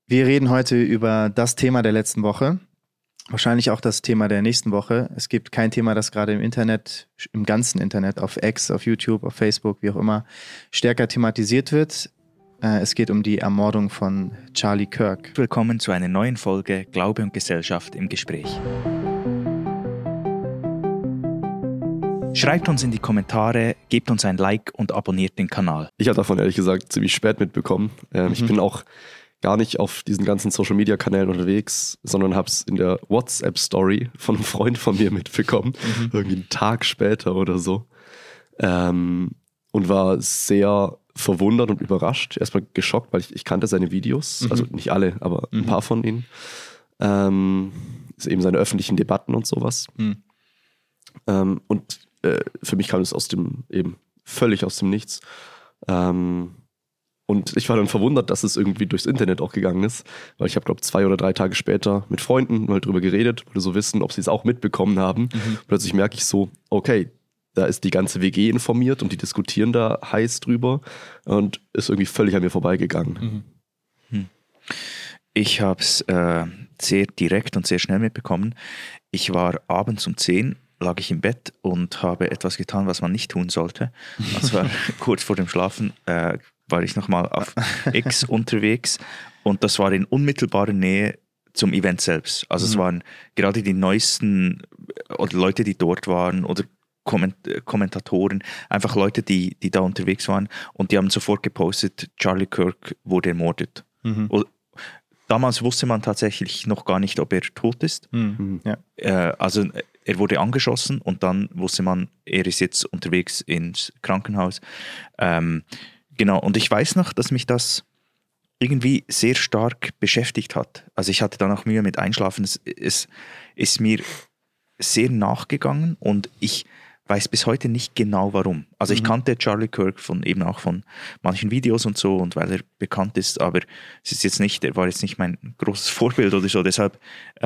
Wir reden heute über das Thema der letzten Woche, wahrscheinlich auch das Thema der nächsten Woche. Es gibt kein Thema, das gerade im Internet, im ganzen Internet, auf X, auf YouTube, auf Facebook, wie auch immer, stärker thematisiert wird. Es geht um die Ermordung von Charlie Kirk. Willkommen zu einer neuen Folge Glaube und Gesellschaft im Gespräch. Schreibt uns in die Kommentare, gebt uns ein Like und abonniert den Kanal. Ich habe davon ehrlich gesagt ziemlich spät mitbekommen. Ich bin auch gar nicht auf diesen ganzen Social-Media-Kanälen unterwegs, sondern habe es in der WhatsApp-Story von einem Freund von mir mitbekommen, irgendwie einen Tag später oder so. Und war sehr verwundert und überrascht, erstmal geschockt, weil ich kannte seine Videos, also nicht alle, aber ein paar von ihnen. Eben seine öffentlichen Debatten und sowas. Und für mich kam es völlig aus dem Nichts. Und ich war dann verwundert, dass es irgendwie durchs Internet auch gegangen ist, weil ich habe, glaube ich, 2 oder 3 Tage später mit Freunden mal drüber geredet, wollte so wissen, ob sie es auch mitbekommen haben. Plötzlich merke ich so, okay, da ist die ganze WG informiert und die diskutieren da heiß drüber und ist irgendwie völlig an mir vorbeigegangen. Ich habe es sehr direkt und sehr schnell mitbekommen. Ich war abends um 10 lag ich im Bett und habe etwas getan, was man nicht tun sollte. Das war kurz vor dem Schlafen, war ich nochmal auf X unterwegs und das war in unmittelbarer Nähe zum Event selbst. Also es waren gerade die neuesten oder Leute, die dort waren oder Kommentatoren, einfach Leute, die da unterwegs waren und die haben sofort gepostet, Charlie Kirk wurde ermordet. Und damals wusste man tatsächlich noch gar nicht, ob er tot ist. Ja. Also er wurde angeschossen und dann wusste man, er ist jetzt unterwegs ins Krankenhaus. Genau, und ich weiß noch, dass mich das irgendwie sehr stark beschäftigt hat. Also ich hatte dann auch Mühe mit Einschlafen. Es ist mir sehr nachgegangen und ich weiß bis heute nicht genau warum. Also ich kannte Charlie Kirk von manchen Videos und so und weil er bekannt ist, aber er war jetzt nicht mein großes Vorbild oder so. Deshalb,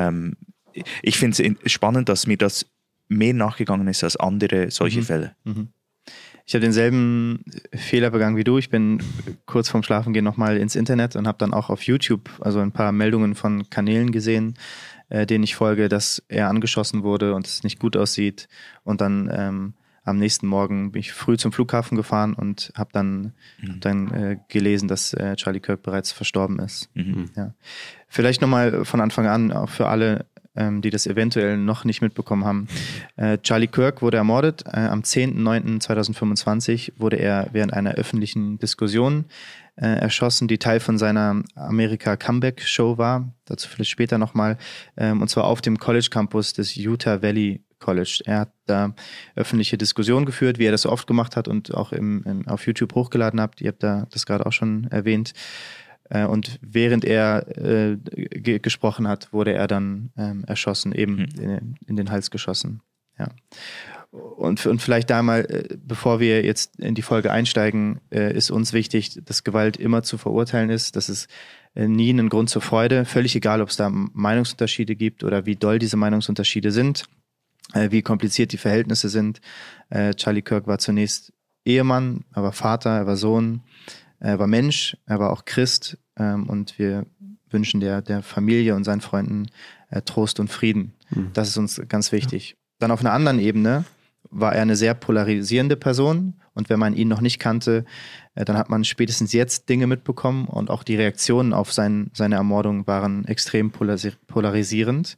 ich finde es spannend, dass mir das mehr nachgegangen ist als andere solche Fälle. Ich habe denselben Fehler begangen wie du. Ich bin kurz vorm Schlafengehen nochmal ins Internet und habe dann auch auf YouTube also ein paar Meldungen von Kanälen gesehen, denen ich folge, dass er angeschossen wurde und es nicht gut aussieht. Und dann am nächsten Morgen bin ich früh zum Flughafen gefahren und habe dann gelesen, dass Charlie Kirk bereits verstorben ist. Ja. Vielleicht nochmal von Anfang an, auch für alle, die das eventuell noch nicht mitbekommen haben. Charlie Kirk wurde ermordet. Am 10.09.2025 wurde er während einer öffentlichen Diskussion erschossen, die Teil von seiner America-Comeback-Show war. Dazu vielleicht später nochmal. Und zwar auf dem College-Campus des Utah Valley College. Er hat da öffentliche Diskussionen geführt, wie er das so oft gemacht hat und auch auf YouTube hochgeladen habt. Ihr habt da das gerade auch schon erwähnt. Und während er gesprochen hat, wurde er dann erschossen, eben in den Hals geschossen. Ja. Und vielleicht da mal, bevor wir jetzt in die Folge einsteigen, ist uns wichtig, dass Gewalt immer zu verurteilen ist. Das ist nie ein Grund zur Freude. Völlig egal, ob es da Meinungsunterschiede gibt oder wie doll diese Meinungsunterschiede sind, wie kompliziert die Verhältnisse sind. Charlie Kirk war zunächst Ehemann, er war Vater, er war Sohn, er war Mensch, er war auch Christ. Und wir wünschen der Familie und seinen Freunden Trost und Frieden. Das ist uns ganz wichtig. Dann auf einer anderen Ebene war er eine sehr polarisierende Person und wenn man ihn noch nicht kannte, dann hat man spätestens jetzt Dinge mitbekommen und auch die Reaktionen auf seine Ermordung waren extrem polarisierend.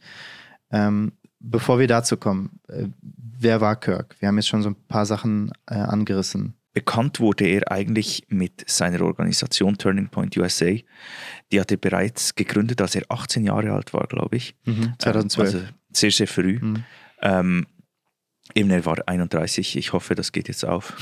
Bevor wir dazu kommen, wer war Kirk? Wir haben jetzt schon so ein paar Sachen angerissen. Bekannt wurde er eigentlich mit seiner Organisation Turning Point USA. Die hat er bereits gegründet, als er 18 Jahre alt war, glaube ich. 2012. Also sehr, sehr früh. Eben, er war 31, ich hoffe, das geht jetzt auf.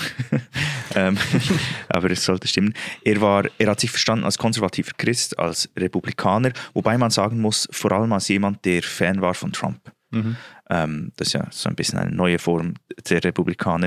Aber es sollte stimmen. Er hat sich verstanden als konservativer Christ, als Republikaner, wobei man sagen muss, vor allem als jemand, der Fan war von Trump. Das ist ja so ein bisschen eine neue Form der Republikaner.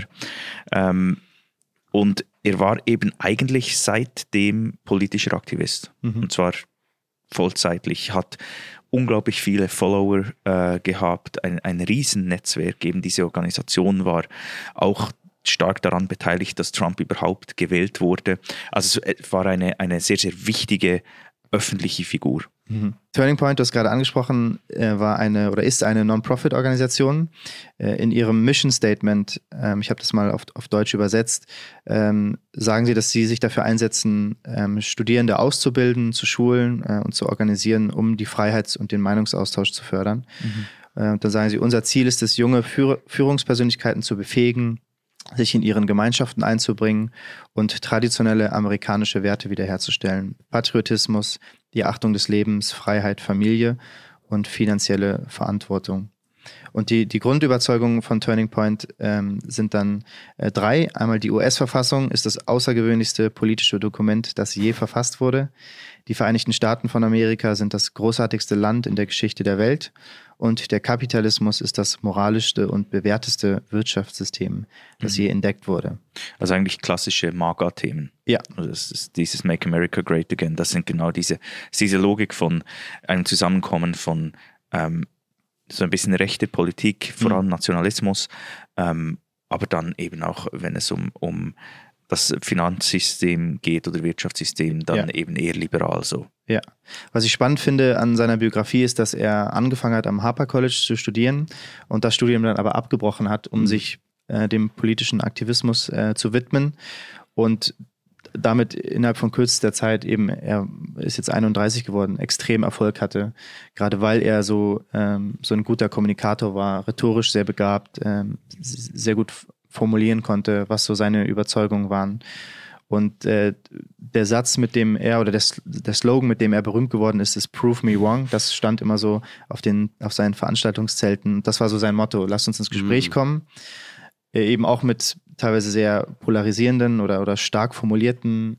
Und er war eben eigentlich seitdem politischer Aktivist. Und zwar vollzeitlich, hat unglaublich viele Follower gehabt, ein Riesennetzwerk. Eben diese Organisation war auch stark daran beteiligt, dass Trump überhaupt gewählt wurde. Also es war eine sehr, sehr wichtige öffentliche Figur. Turning Point, du hast gerade angesprochen, ist eine Non-Profit-Organisation. In ihrem Mission Statement, ich habe das mal auf Deutsch übersetzt, sagen sie, dass sie sich dafür einsetzen, Studierende auszubilden, zu schulen und zu organisieren, um die Freiheits- und den Meinungsaustausch zu fördern. Dann sagen sie, unser Ziel ist es, junge Führungspersönlichkeiten zu befähigen, sich in ihren Gemeinschaften einzubringen und traditionelle amerikanische Werte wiederherzustellen. Patriotismus, die Achtung des Lebens, Freiheit, Familie und finanzielle Verantwortung. Und die Grundüberzeugungen von Turning Point sind dann 3. Einmal die US-Verfassung ist das außergewöhnlichste politische Dokument, das je verfasst wurde. Die Vereinigten Staaten von Amerika sind das großartigste Land in der Geschichte der Welt. Und der Kapitalismus ist das moralischste und bewährteste Wirtschaftssystem, das je entdeckt wurde. Also eigentlich klassische MAGA-Themen. Ja. Also das ist dieses Make America Great Again. Das sind genau diese Logik von einem Zusammenkommen von so ein bisschen rechte Politik, vor allem Nationalismus, aber dann eben auch, wenn es um das Finanzsystem geht oder Wirtschaftssystem, dann eben eher liberal so. Ja, was ich spannend finde an seiner Biografie ist, dass er angefangen hat, am Harper College zu studieren und das Studium dann aber abgebrochen hat, um sich dem politischen Aktivismus zu widmen und damit innerhalb von kürzester Zeit eben, er ist jetzt 31 geworden, extrem Erfolg hatte, gerade weil er so ein guter Kommunikator war, rhetorisch sehr begabt, sehr gut formulieren konnte, was so seine Überzeugungen waren. Und der Satz, mit dem er, oder der Slogan, mit dem er berühmt geworden ist Prove me wrong. Das stand immer so auf seinen Veranstaltungszelten. Das war so sein Motto, lasst uns ins Gespräch kommen. Eben auch mit teilweise sehr polarisierenden oder stark formulierten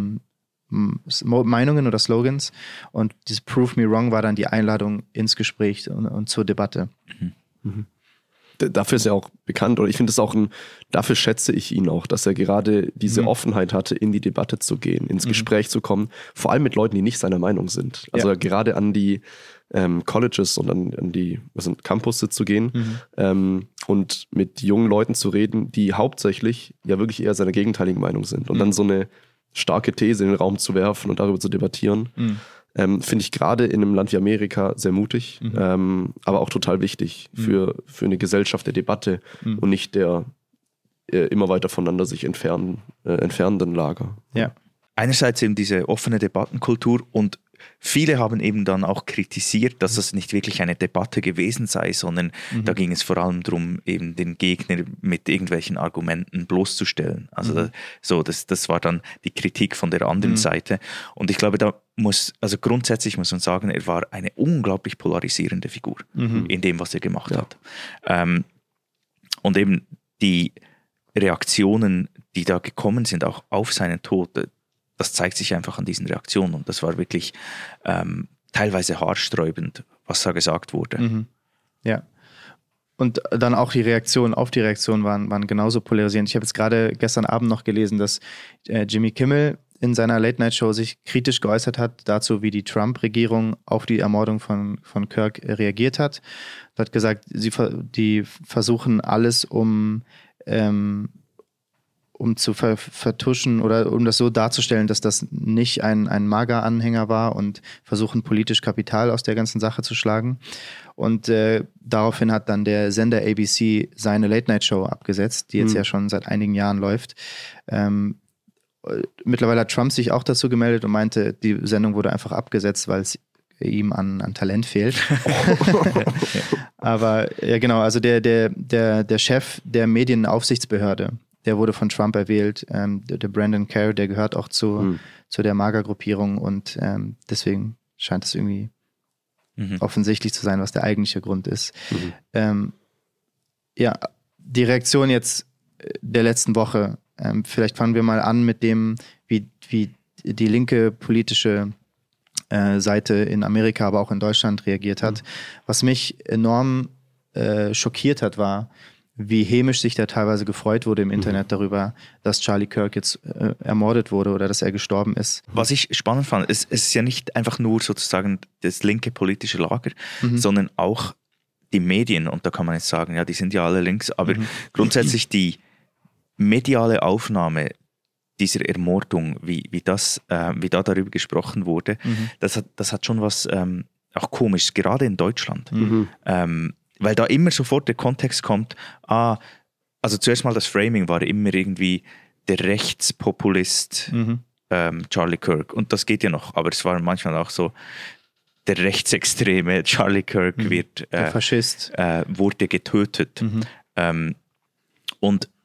Meinungen oder Slogans. Und dieses Prove me wrong war dann die Einladung ins Gespräch und zur Debatte. Dafür ist er auch bekannt, oder ich finde es auch dafür schätze ich ihn auch, dass er gerade diese Offenheit hatte, in die Debatte zu gehen, ins Gespräch zu kommen, vor allem mit Leuten, die nicht seiner Meinung sind. Also gerade an die Colleges und an die Campusse zu gehen und mit jungen Leuten zu reden, die hauptsächlich ja wirklich eher seiner gegenteiligen Meinung sind. Und dann so eine starke These in den Raum zu werfen und darüber zu debattieren, finde ich gerade in einem Land wie Amerika sehr mutig, aber auch total wichtig für eine Gesellschaft der Debatte und nicht der immer weiter voneinander sich entfernenden Lager. Ja. Einerseits eben diese offene Debattenkultur und viele haben eben dann auch kritisiert, dass das nicht wirklich eine Debatte gewesen sei, sondern da ging es vor allem darum, eben den Gegner mit irgendwelchen Argumenten bloßzustellen. Also das war dann die Kritik von der anderen Seite. Und ich glaube, grundsätzlich muss man sagen, er war eine unglaublich polarisierende Figur in dem, was er gemacht hat. Und eben die Reaktionen, die da gekommen sind, auch auf seinen Tod, das zeigt sich einfach an diesen Reaktionen und das war wirklich teilweise haarsträubend, was da gesagt wurde. Ja. Und dann auch die Reaktionen auf die Reaktion waren genauso polarisierend. Ich habe jetzt gerade gestern Abend noch gelesen, dass Jimmy Kimmel in seiner Late-Night-Show sich kritisch geäußert hat dazu, wie die Trump-Regierung auf die Ermordung von Kirk reagiert hat. Er hat gesagt, die versuchen alles, um zu vertuschen oder um das so darzustellen, dass das nicht ein MAGA-Anhänger war und versuchen politisch Kapital aus der ganzen Sache zu schlagen. Und daraufhin hat dann der Sender ABC seine Late-Night-Show abgesetzt, die jetzt ja schon seit einigen Jahren läuft. Mittlerweile hat Trump sich auch dazu gemeldet und meinte, die Sendung wurde einfach abgesetzt, weil es ihm an Talent fehlt. Aber ja genau, also der Chef der Medienaufsichtsbehörde, der wurde von Trump erwählt, der Brandon Kerr, der gehört auch zu der MAGA-Gruppierung und deswegen scheint es irgendwie offensichtlich zu sein, was der eigentliche Grund ist. Die Reaktion jetzt der letzten Woche, vielleicht fangen wir mal an mit dem, wie die linke politische Seite in Amerika, aber auch in Deutschland reagiert hat. Was mich enorm schockiert hat, war, wie hämisch sich da teilweise gefreut wurde im Internet darüber, dass Charlie Kirk jetzt ermordet wurde oder dass er gestorben ist. Was ich spannend fand, es ist ja nicht einfach nur sozusagen das linke politische Lager, sondern auch die Medien. Und da kann man jetzt sagen, ja, die sind ja alle links, aber grundsätzlich die mediale Aufnahme dieser Ermordung, wie da darüber gesprochen wurde, das hat schon was auch Komisches, gerade in Deutschland. Weil da immer sofort der Kontext kommt, also zuerst mal das Framing war immer irgendwie der Rechtspopulist Charlie Kirk. Und das geht ja noch, aber es war manchmal auch so, der rechtsextreme Charlie Kirk der Faschist. Wurde getötet. Und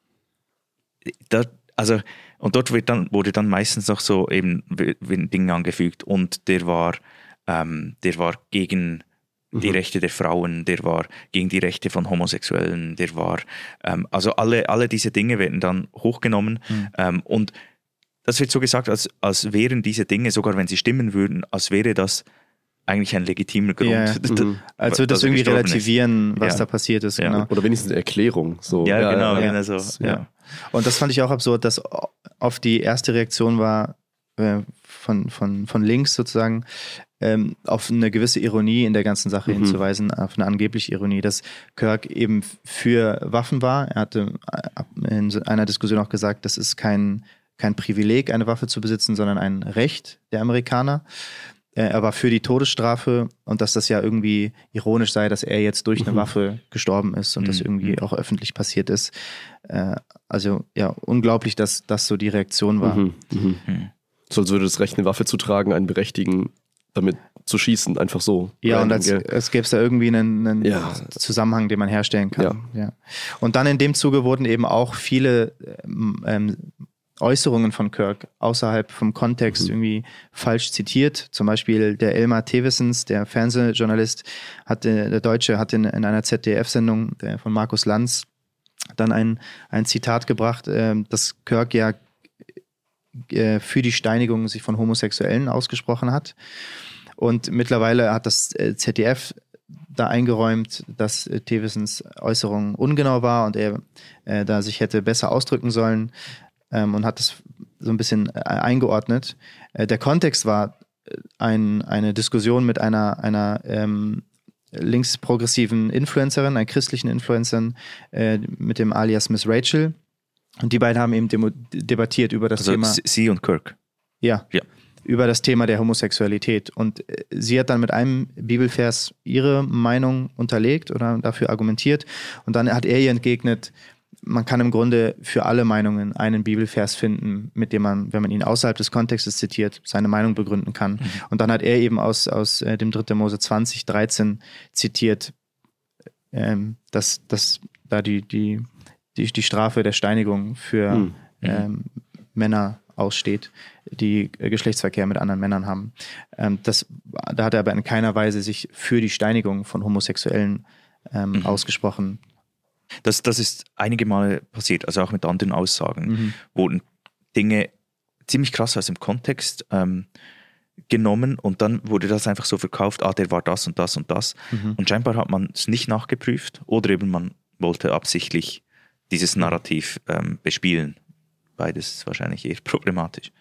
dort wurde dann meistens noch so eben Dinge angefügt und der war gegen die Rechte der Frauen, der war gegen die Rechte von Homosexuellen, der war, also alle diese Dinge werden dann hochgenommen und das wird so gesagt, als wären diese Dinge, sogar wenn sie stimmen würden, als wäre das eigentlich ein legitimer Grund. Ja. Als würde das irgendwie relativieren, was da passiert ist. Ja. Genau. Oder wenigstens eine Erklärung. So. Ja, genau. Ja. So. Ja. Und das fand ich auch absurd, dass oft die erste Reaktion war von links sozusagen, auf eine gewisse Ironie in der ganzen Sache hinzuweisen, auf eine angebliche Ironie, dass Kirk eben für Waffen war. Er hatte in einer Diskussion auch gesagt, das ist kein Privileg, eine Waffe zu besitzen, sondern ein Recht der Amerikaner. Er war für die Todesstrafe und dass das ja irgendwie ironisch sei, dass er jetzt durch eine Waffe gestorben ist und das irgendwie auch öffentlich passiert ist. Also ja, unglaublich, dass das so die Reaktion war. So als würde das Recht, eine Waffe zu tragen, einen berechtigen, damit zu schießen, einfach so. Ja, und als gäbe es da irgendwie einen Zusammenhang, den man herstellen kann. Ja. Und dann in dem Zuge wurden eben auch viele Äußerungen von Kirk außerhalb vom Kontext irgendwie falsch zitiert. Zum Beispiel der Elmar Thewessens, der Fernsehjournalist, der Deutsche, hat in einer ZDF-Sendung von Markus Lanz dann ein Zitat gebracht, dass Kirk ja für die Steinigung sich von Homosexuellen ausgesprochen hat. Und mittlerweile hat das ZDF da eingeräumt, dass Thewessens Äußerung ungenau war und er da sich hätte besser ausdrücken sollen. Und hat das so ein bisschen eingeordnet. Der Kontext war eine Diskussion mit einer linksprogressiven Influencerin, einer christlichen Influencerin mit dem Alias Miss Rachel. Und die beiden haben eben debattiert über das Thema. Sie und Kirk. Ja. Über das Thema der Homosexualität. Und sie hat dann mit einem Bibelvers ihre Meinung unterlegt oder dafür argumentiert. Und dann hat er ihr entgegnet, man kann im Grunde für alle Meinungen einen Bibelvers finden, mit dem man, wenn man ihn außerhalb des Kontextes zitiert, seine Meinung begründen kann. Und dann hat er eben aus dem 3. Mose 20, 13 zitiert, dass da die Strafe der Steinigung für Männer aussteht, die Geschlechtsverkehr mit anderen Männern haben. Da hat er aber in keiner Weise sich für die Steinigung von Homosexuellen ausgesprochen. Das ist einige Male passiert, also auch mit anderen Aussagen, wurden Dinge ziemlich krass aus dem Kontext genommen und dann wurde das einfach so verkauft, der war das und das und das. Und scheinbar hat man es nicht nachgeprüft oder eben man wollte absichtlich dieses Narrativ bespielen. Beides ist wahrscheinlich eher problematisch.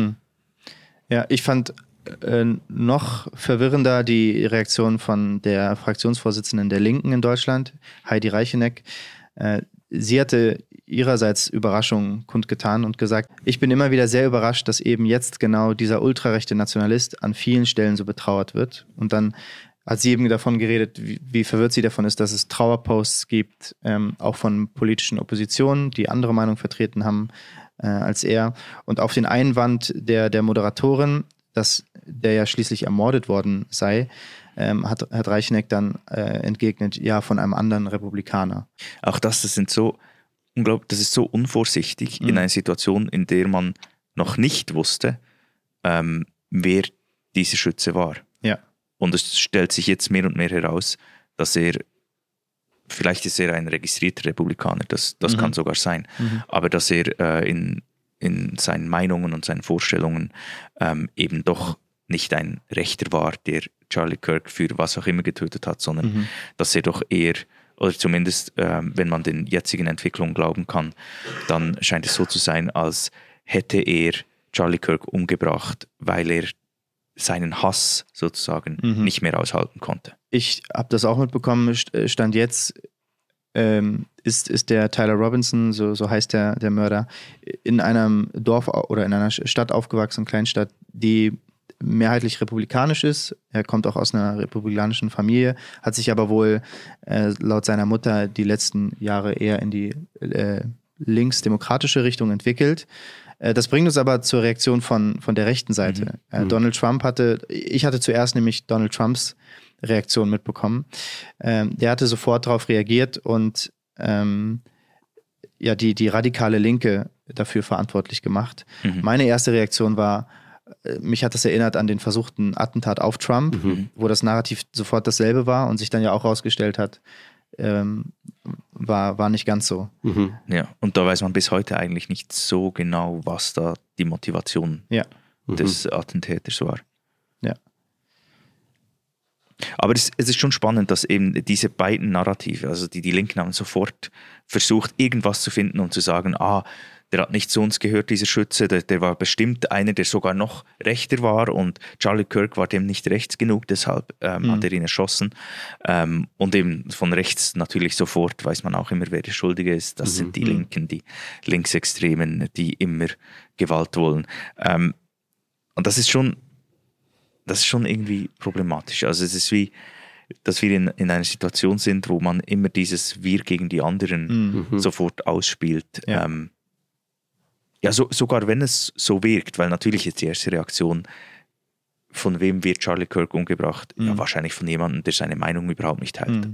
Ja, ich fand noch verwirrender die Reaktion von der Fraktionsvorsitzenden der Linken in Deutschland, Heidi Reicheneck. Sie hatte ihrerseits Überraschung kundgetan und gesagt, ich bin immer wieder sehr überrascht, dass eben jetzt genau dieser ultrarechte Nationalist an vielen Stellen so betrauert wird. Und dann hat sie eben davon geredet, wie verwirrt sie davon ist, dass es Trauerposts gibt, auch von politischen Oppositionen, die andere Meinung vertreten haben als er. Und auf den Einwand der Moderatorin, dass der ja schließlich ermordet worden sei, hat Reicheneck dann entgegnet, ja, von einem anderen Republikaner. Auch das ist so unvorsichtig in einer Situation, in der man noch nicht wusste, wer dieser Schütze war. Ja. Und es stellt sich jetzt mehr und mehr heraus, dass vielleicht ist er ein registrierter Republikaner, das kann sogar sein, aber dass er in seinen Meinungen und seinen Vorstellungen eben doch nicht ein Rechter war, der Charlie Kirk für was auch immer getötet hat, sondern dass er doch eher, oder zumindest wenn man den jetzigen Entwicklungen glauben kann, dann scheint es so zu sein, als hätte er Charlie Kirk umgebracht, weil er seinen Hass sozusagen nicht mehr aushalten konnte. Ich habe das auch mitbekommen, Stand jetzt ist der Tyler Robinson, so heißt der Mörder, in einem Dorf oder in einer Stadt aufgewachsen, Kleinstadt, die mehrheitlich republikanisch ist. Er kommt auch aus einer republikanischen Familie, hat sich aber wohl laut seiner Mutter die letzten Jahre eher in die linksdemokratische Richtung entwickelt. Das bringt uns aber zur Reaktion von der rechten Seite. Donald Trump ich hatte zuerst nämlich Donald Trumps Reaktion mitbekommen. Der hatte sofort darauf reagiert und die radikale Linke dafür verantwortlich gemacht. Meine erste Reaktion war, mich hat das erinnert an den versuchten Attentat auf Trump, wo das Narrativ sofort dasselbe war und sich dann ja auch herausgestellt hat, war nicht ganz so. Ja, und da weiß man bis heute eigentlich nicht so genau, was da die Motivation des Attentäters war. Ja. Aber es ist schon spannend, dass eben diese beiden Narrative, also die Linken haben sofort versucht, irgendwas zu finden, um zu sagen, der hat nicht zu uns gehört, dieser Schütze, der war bestimmt einer, der sogar noch rechter war und Charlie Kirk war dem nicht rechts genug, deshalb hat er ihn erschossen. Und eben von rechts natürlich sofort weiß man auch immer, wer der Schuldige ist. Das sind die Linken, die Linksextremen, die immer Gewalt wollen. Und das ist schon irgendwie problematisch. Also es ist wie, dass wir in einer Situation sind, wo man immer dieses Wir gegen die anderen sofort ausspielt. Ja, sogar wenn es so wirkt, weil natürlich jetzt die erste Reaktion, von wem wird Charlie Kirk umgebracht? Ja, wahrscheinlich von jemandem, der seine Meinung überhaupt nicht teilt.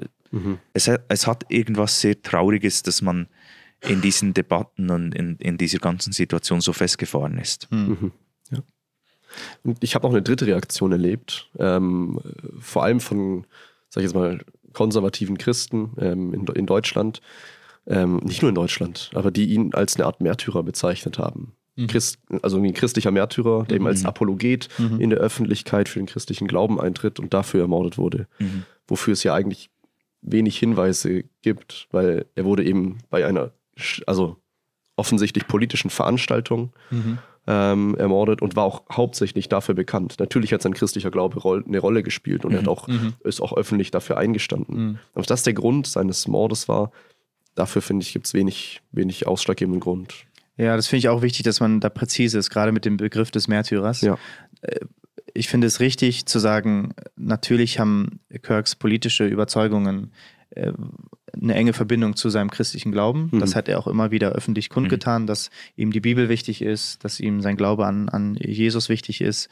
Es hat irgendwas sehr Trauriges, dass man in diesen Debatten und in dieser ganzen Situation so festgefahren ist. Ja. Und ich habe auch eine dritte Reaktion erlebt, vor allem von, sag ich jetzt mal, konservativen Christen in Deutschland. Nicht nur in Deutschland, aber die ihn als eine Art Märtyrer bezeichnet haben. Also ein christlicher Märtyrer, der eben als Apologet in der Öffentlichkeit für den christlichen Glauben eintritt und dafür ermordet wurde. Wofür es ja eigentlich wenig Hinweise gibt, weil er wurde eben bei einer offensichtlich politischen Veranstaltung ermordet und war auch hauptsächlich dafür bekannt. Natürlich hat sein christlicher Glaube eine Rolle gespielt und er hat ist auch öffentlich dafür eingestanden. Aber dass das der Grund seines Mordes war, dafür, finde ich, gibt es wenig ausschlaggebenden Grund. Ja, das finde ich auch wichtig, dass man da präzise ist, gerade mit dem Begriff des Märtyrers. Ja. Ich finde es richtig zu sagen, natürlich haben Kirks politische Überzeugungen eine enge Verbindung zu seinem christlichen Glauben. Das hat er auch immer wieder öffentlich kundgetan, dass ihm die Bibel wichtig ist, dass ihm sein Glaube an Jesus wichtig ist.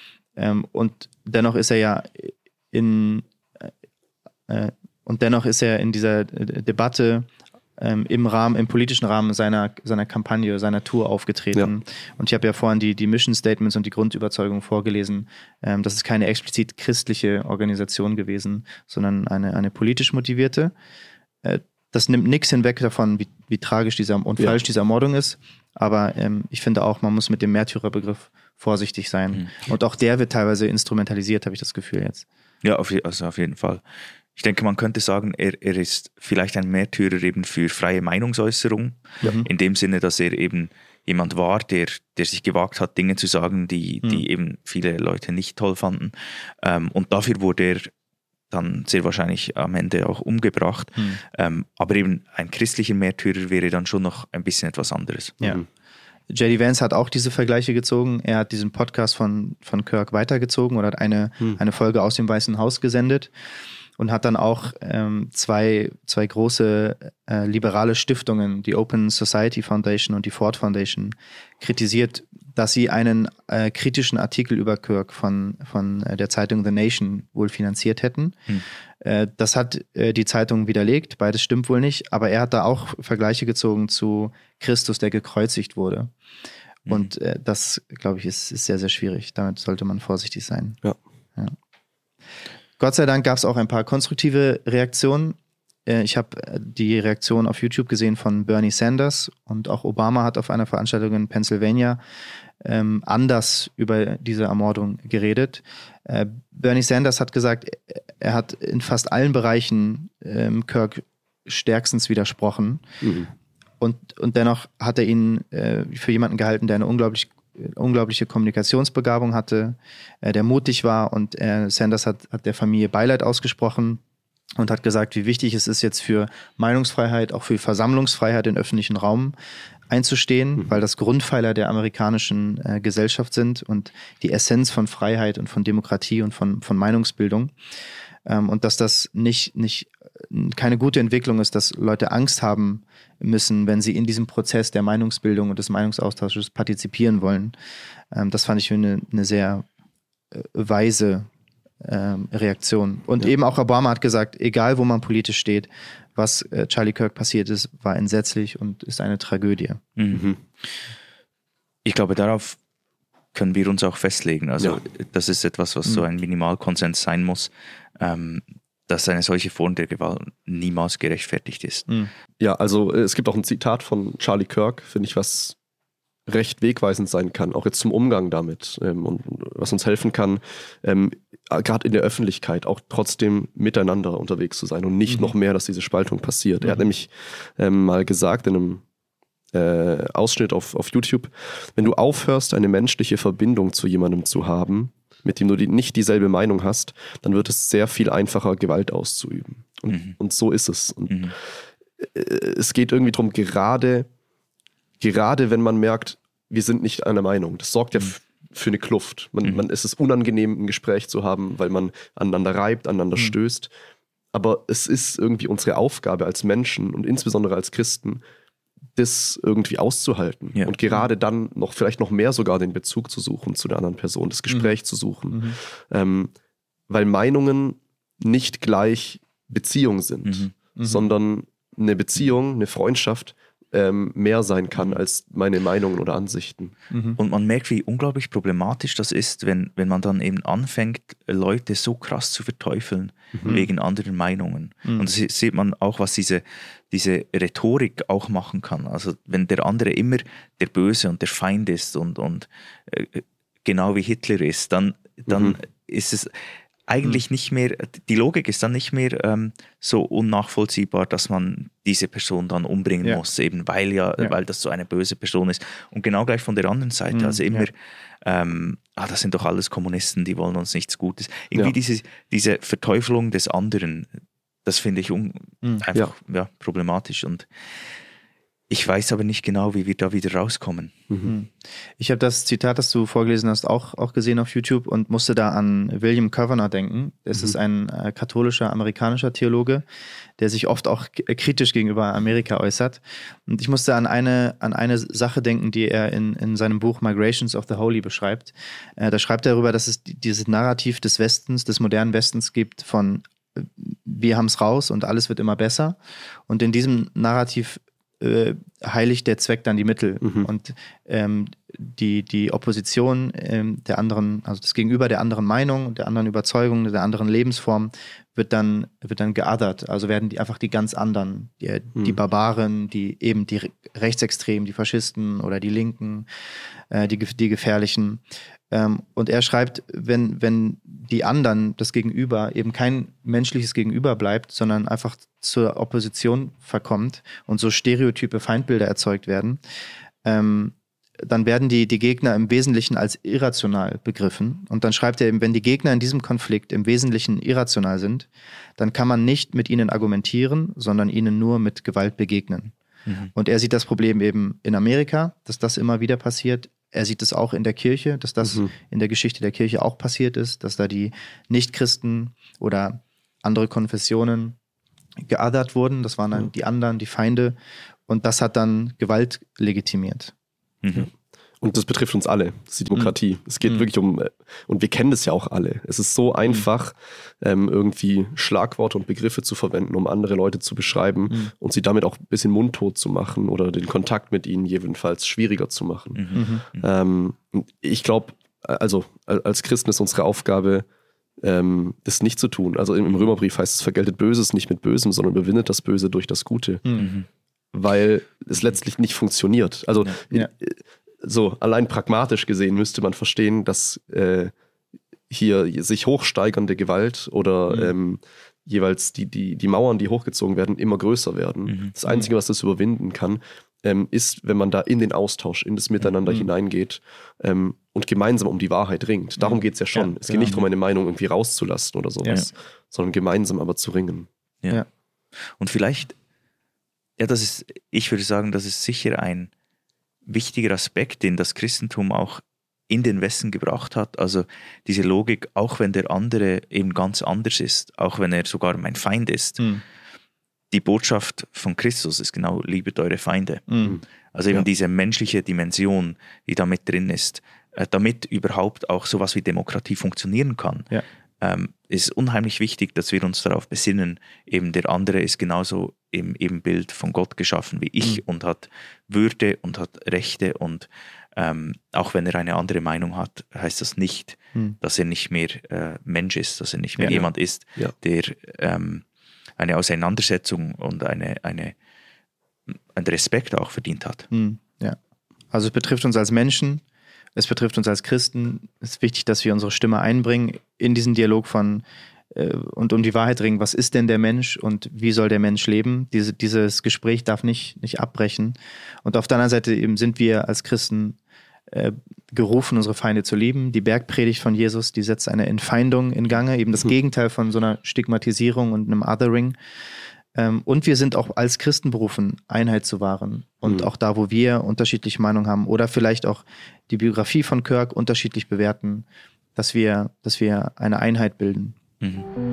Und dennoch ist er ja in dieser Debatte im politischen Rahmen seiner Kampagne, seiner Tour aufgetreten. Ja. Und ich habe ja vorhin die Mission Statements und die Grundüberzeugung vorgelesen. Das ist keine explizit christliche Organisation gewesen, sondern eine politisch motivierte. Das nimmt nichts hinweg davon, wie tragisch falsch diese Ermordung ist. Aber ich finde auch, man muss mit dem Märtyrerbegriff vorsichtig sein. Und auch der wird teilweise instrumentalisiert, habe ich das Gefühl jetzt. Ja, auf jeden Fall. Ich denke, man könnte sagen, er ist vielleicht ein Märtyrer eben für freie Meinungsäußerung, in dem Sinne, dass er eben jemand war, der sich gewagt hat, Dinge zu sagen, die eben viele Leute nicht toll fanden. Und dafür wurde er dann sehr wahrscheinlich am Ende auch umgebracht. Aber eben ein christlicher Märtyrer wäre dann schon noch ein bisschen etwas anderes. Ja. J.D. Vance hat auch diese Vergleiche gezogen. Er hat diesen Podcast von Kirk weitergezogen oder hat eine Folge aus dem Weißen Haus gesendet. Und hat dann auch zwei große liberale Stiftungen, die Open Society Foundation und die Ford Foundation, kritisiert, dass sie einen kritischen Artikel über Kirk von der Zeitung The Nation wohl finanziert hätten. Das hat die Zeitung widerlegt, beides stimmt wohl nicht, aber er hat da auch Vergleiche gezogen zu Christus, der gekreuzigt wurde. Und das, glaube ich, ist sehr, sehr schwierig. Damit sollte man vorsichtig sein. Ja. Gott sei Dank gab es auch ein paar konstruktive Reaktionen. Ich habe die Reaktion auf YouTube gesehen von Bernie Sanders und auch Obama hat auf einer Veranstaltung in Pennsylvania anders über diese Ermordung geredet. Bernie Sanders hat gesagt, er hat in fast allen Bereichen Kirk stärkstens widersprochen. Und dennoch hat er ihn für jemanden gehalten, der eine unglaubliche Kommunikationsbegabung hatte, der mutig war und Sanders hat der Familie Beileid ausgesprochen. und hat gesagt, wie wichtig es ist jetzt für Meinungsfreiheit, auch für Versammlungsfreiheit im öffentlichen Raum einzustehen, weil das Grundpfeiler der amerikanischen Gesellschaft sind und die Essenz von Freiheit und von Demokratie und von Meinungsbildung. Und dass das keine gute Entwicklung ist, dass Leute Angst haben müssen, wenn sie in diesem Prozess der Meinungsbildung und des Meinungsaustausches partizipieren wollen. Das fand ich eine sehr weise Reaktion. Und eben auch Obama hat gesagt, egal wo man politisch steht, was Charlie Kirk passiert ist, war entsetzlich und ist eine Tragödie. Mhm. Ich glaube, darauf können wir uns auch festlegen. Also das ist etwas, was so ein Minimalkonsens sein muss, dass eine solche Form der Gewalt niemals gerechtfertigt ist. Ja, also es gibt auch ein Zitat von Charlie Kirk, finde ich, was recht wegweisend sein kann, auch jetzt zum Umgang damit und was uns helfen kann, gerade in der Öffentlichkeit auch trotzdem miteinander unterwegs zu sein und nicht noch mehr, dass diese Spaltung passiert. Er hat nämlich mal gesagt in einem Ausschnitt auf YouTube, wenn du aufhörst, eine menschliche Verbindung zu jemandem zu haben, mit dem du nicht dieselbe Meinung hast, dann wird es sehr viel einfacher, Gewalt auszuüben. Und so ist es. Und es geht irgendwie darum, gerade wenn man merkt, wir sind nicht einer Meinung, das sorgt ja für eine Kluft. Es ist unangenehm, ein Gespräch zu haben, weil man aneinander reibt, aneinander stößt. Aber es ist irgendwie unsere Aufgabe als Menschen und insbesondere als Christen, das irgendwie auszuhalten. Ja. Und gerade dann vielleicht noch mehr sogar den Bezug zu suchen zu der anderen Person, das Gespräch zu suchen. Weil Meinungen nicht gleich Beziehung sind, sondern eine Beziehung, eine Freundschaft mehr sein kann als meine Meinungen oder Ansichten. Und man merkt, wie unglaublich problematisch das ist, wenn man dann eben anfängt, Leute so krass zu verteufeln wegen anderen Meinungen. Und das sieht man auch, was diese Rhetorik auch machen kann. Also wenn der andere immer der Böse und der Feind ist und genau wie Hitler ist, dann ist es eigentlich nicht mehr, die Logik ist dann nicht mehr so unnachvollziehbar, dass man diese Person dann umbringen muss, eben weil das so eine böse Person ist. Und genau gleich von der anderen Seite, also immer, das sind doch alles Kommunisten, die wollen uns nichts Gutes. Irgendwie diese Verteufelung des anderen, das finde ich einfach problematisch. Und ich weiß aber nicht genau, wie wir da wieder rauskommen. Ich habe das Zitat, das du vorgelesen hast, auch gesehen auf YouTube und musste da an William Covenor denken. Es ist ein katholischer amerikanischer Theologe, der sich oft auch kritisch gegenüber Amerika äußert. Und ich musste an eine Sache denken, die er in seinem Buch Migrations of the Holy beschreibt. Da schreibt er darüber, dass es dieses Narrativ des Westens, des modernen Westens gibt von wir haben es raus und alles wird immer besser. Und in diesem Narrativ heiligt der Zweck dann die Mittel. Und die Opposition der anderen, also das Gegenüber der anderen Meinung, der anderen Überzeugung, der anderen Lebensform wird dann geothert. Also werden einfach die ganz anderen, die Barbaren, die Rechtsextremen, die Faschisten oder die Linken, die Gefährlichen. Und er schreibt, wenn die anderen, das Gegenüber, eben kein menschliches Gegenüber bleibt, sondern einfach zur Opposition verkommt und so stereotype Feindbilder erzeugt werden, dann werden die Gegner im Wesentlichen als irrational begriffen. Und dann schreibt er eben, wenn die Gegner in diesem Konflikt im Wesentlichen irrational sind, dann kann man nicht mit ihnen argumentieren, sondern ihnen nur mit Gewalt begegnen. Und er sieht das Problem eben in Amerika, dass das immer wieder passiert. Er sieht es auch in der Kirche, dass das in der Geschichte der Kirche auch passiert ist, dass da die Nichtchristen oder andere Konfessionen geothert wurden. Das waren dann die anderen, die Feinde. Und das hat dann Gewalt legitimiert. Und das betrifft uns alle, das ist die Demokratie. Es geht wirklich um, und wir kennen das ja auch alle. Es ist so einfach, irgendwie Schlagworte und Begriffe zu verwenden, um andere Leute zu beschreiben und sie damit auch ein bisschen mundtot zu machen oder den Kontakt mit ihnen jedenfalls schwieriger zu machen. Ich glaube, also als Christen ist unsere Aufgabe, das nicht zu tun. Also im Römerbrief heißt es, vergeltet Böses nicht mit Bösem, sondern überwindet das Böse durch das Gute. Weil es letztlich nicht funktioniert. Also so allein pragmatisch gesehen müsste man verstehen, dass hier sich hochsteigernde Gewalt oder jeweils die Mauern, die hochgezogen werden, immer größer werden. Das Einzige, was das überwinden kann, ist, wenn man da in den Austausch, in das Miteinander hineingeht und gemeinsam um die Wahrheit ringt. Darum geht es ja schon. Es geht nicht darum, eine Meinung irgendwie rauszulassen oder sowas, sondern gemeinsam aber zu ringen. Ja. Und vielleicht, ich würde sagen, das ist sicher ein wichtiger Aspekt, den das Christentum auch in den Westen gebracht hat. Also diese Logik, auch wenn der andere eben ganz anders ist, auch wenn er sogar mein Feind ist, die Botschaft von Christus ist genau, liebet eure Feinde. Also eben diese menschliche Dimension, die da mit drin ist, damit überhaupt auch sowas wie Demokratie funktionieren kann, ist unheimlich wichtig, dass wir uns darauf besinnen, eben der andere ist genauso im Ebenbild von Gott geschaffen wie ich und hat Würde und hat Rechte und auch wenn er eine andere Meinung hat, heißt das nicht, dass er nicht mehr Mensch ist, dass er nicht mehr jemand ist, der eine Auseinandersetzung und einen Respekt auch verdient hat. Ja. Also es betrifft uns als Menschen, es betrifft uns als Christen. Es ist wichtig, dass wir unsere Stimme einbringen in diesen Dialog und um die Wahrheit ringen, was ist denn der Mensch und wie soll der Mensch leben? Dieses Gespräch darf nicht abbrechen. Und auf der anderen Seite eben sind wir als Christen gerufen, unsere Feinde zu lieben. Die Bergpredigt von Jesus, die setzt eine Entfeindung in Gange, eben das Gegenteil von so einer Stigmatisierung und einem Othering. Und wir sind auch als Christen berufen, Einheit zu wahren. Und auch da, wo wir unterschiedliche Meinungen haben oder vielleicht auch die Biografie von Kirk unterschiedlich bewerten, dass wir eine Einheit bilden.